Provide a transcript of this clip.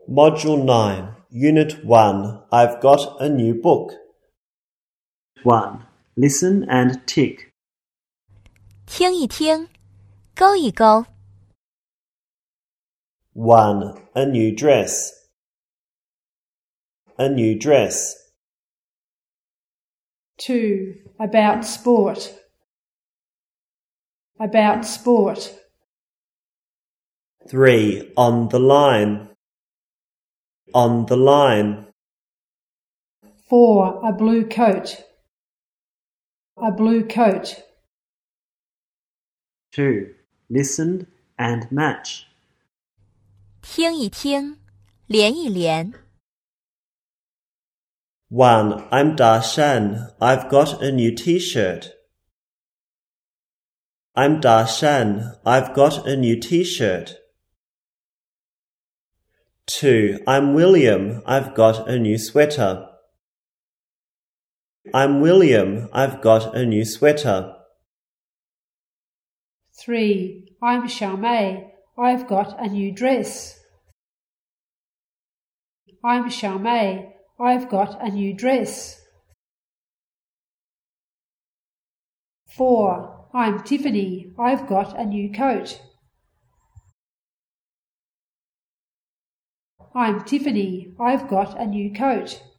Module 9, Unit 1. I've got a new book. 1. Listen and tick. 听一听，勾一勾。 1. A new dress. A new dress. 2. About sport. About sport. 3. On the line. On the line. 4. A blue coat. A blue coat. 2. Listen and match. 听一听，连一连。 1. I'm Darshan. I've got a new t-shirt. I'm Darshan. I've got a new t-shirt. 2. I'm William. I've got a new sweater. I'm William. I've got a new sweater. 3. I'm Charmaine. I've got a new dress. I'm Charmaine. I've got a new dress. 4. I'm Tiffany. I've got a new coat. I'm Tiffany. I've got a new coat.